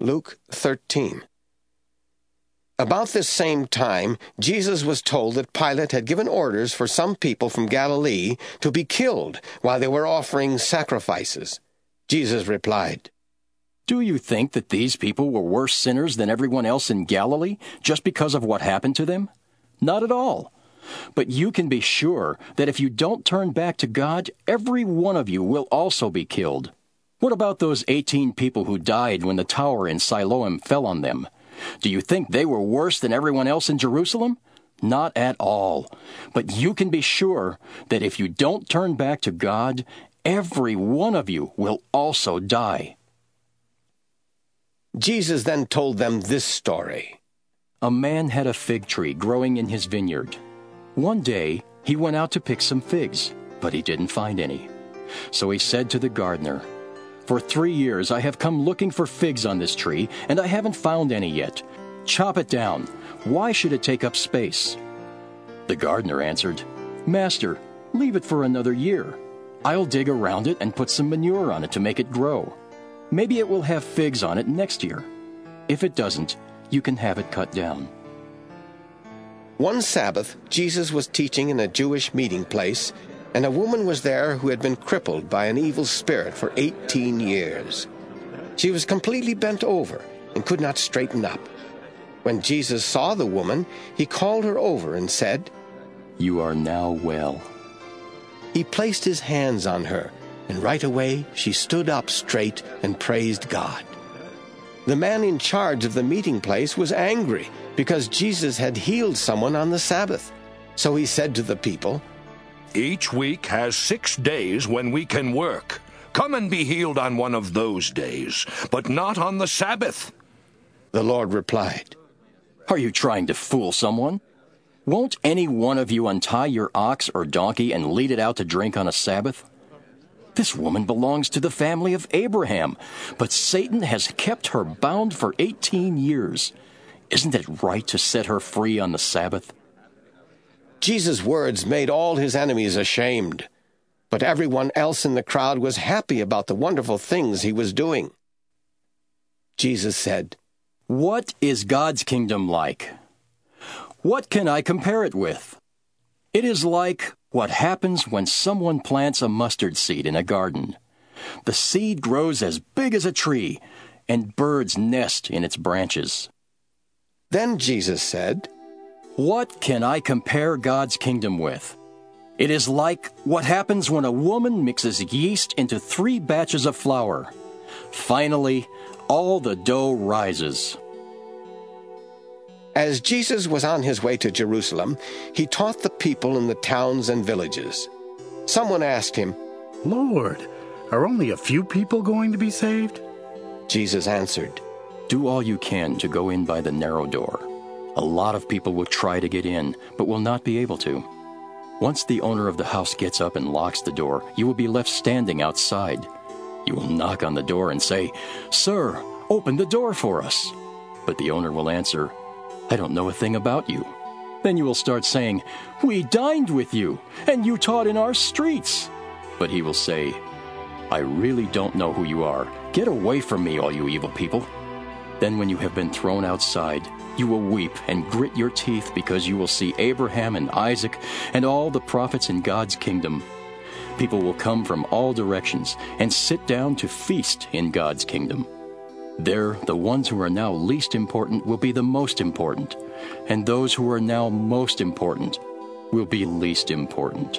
Luke 13. About this same time, Jesus was told that Pilate had given orders for some people from Galilee to be killed while they were offering sacrifices. Jesus replied, "Do you think that these people were worse sinners than everyone else in Galilee just because of what happened to them? Not at all. But you can be sure that if you don't turn back to God, every one of you will also be killed. What about those 18 people who died when the tower in Siloam fell on them? Do you think they were worse than everyone else in Jerusalem? Not at all. But you can be sure that if you don't turn back to God, every one of you will also die." Jesus then told them this story. A man had a fig tree growing in his vineyard. One day, he went out to pick some figs, but he didn't find any. So he said to the gardener, "For 3 years I have come looking for figs on this tree, and I haven't found any yet. Chop it down. Why should it take up space?" The gardener answered, "Master, leave it for another year. I'll dig around it and put some manure on it to make it grow. Maybe it will have figs on it next year. If it doesn't, you can have it cut down." One Sabbath, Jesus was teaching in a Jewish meeting place, and a woman was there who had been crippled by an evil spirit for 18 years. She was completely bent over and could not straighten up. When Jesus saw the woman, he called her over and said, "You are now well." He placed his hands on her, and right away she stood up straight and praised God. The man in charge of the meeting place was angry because Jesus had healed someone on the Sabbath. So he said to the people, "Each week has 6 days when we can work. Come and be healed on one of those days, but not on the Sabbath." The Lord replied, "Are you trying to fool someone? Won't any one of you untie your ox or donkey and lead it out to drink on a Sabbath? This woman belongs to the family of Abraham, but Satan has kept her bound for 18 years. Isn't it right to set her free on the Sabbath?" Jesus' words made all his enemies ashamed, but everyone else in the crowd was happy about the wonderful things he was doing. Jesus said, "What is God's kingdom like? What can I compare it with? It is like what happens when someone plants a mustard seed in a garden. The seed grows as big as a tree, and birds nest in its branches." Then Jesus said, "What can I compare God's kingdom with? It is like what happens when a woman mixes yeast into 3 batches of flour. Finally, all the dough rises." As Jesus was on his way to Jerusalem, he taught the people in the towns and villages. Someone asked him, "Lord, are only a few people going to be saved?" Jesus answered, "Do all you can to go in by the narrow door. A lot of people will try to get in, but will not be able to. Once the owner of the house gets up and locks the door, you will be left standing outside. You will knock on the door and say, 'Sir, open the door for us.' But the owner will answer, 'I don't know a thing about you.' Then you will start saying, 'We dined with you, and you taught in our streets.' But he will say, 'I really don't know who you are. Get away from me, all you evil people.' Then when you have been thrown outside, you will weep and grit your teeth because you will see Abraham and Isaac and all the prophets in God's kingdom. People will come from all directions and sit down to feast in God's kingdom. There, the ones who are now least important will be the most important, and those who are now most important will be least important."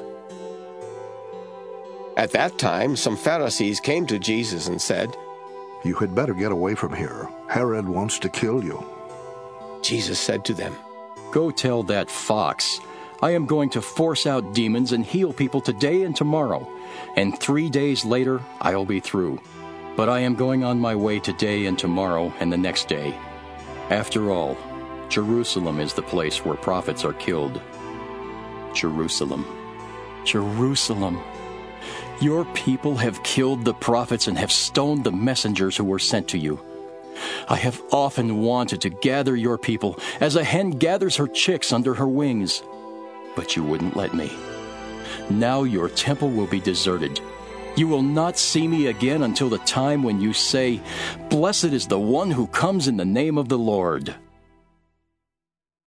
At that time, some Pharisees came to Jesus and said, "You had better get away from here. Herod wants to kill you." Jesus said to them, "Go tell that fox, I am going to force out demons and heal people today and tomorrow, and 3 days later I'll be through. But I am going on my way today and tomorrow and the next day. After all, Jerusalem is the place where prophets are killed. Jerusalem, Jerusalem, your people have killed the prophets and have stoned the messengers who were sent to you. I have often wanted to gather your people as a hen gathers her chicks under her wings, but you wouldn't let me. Now your temple will be deserted, You will not see me again until the time when you say, 'Blessed is the one who comes in the name of the Lord.'"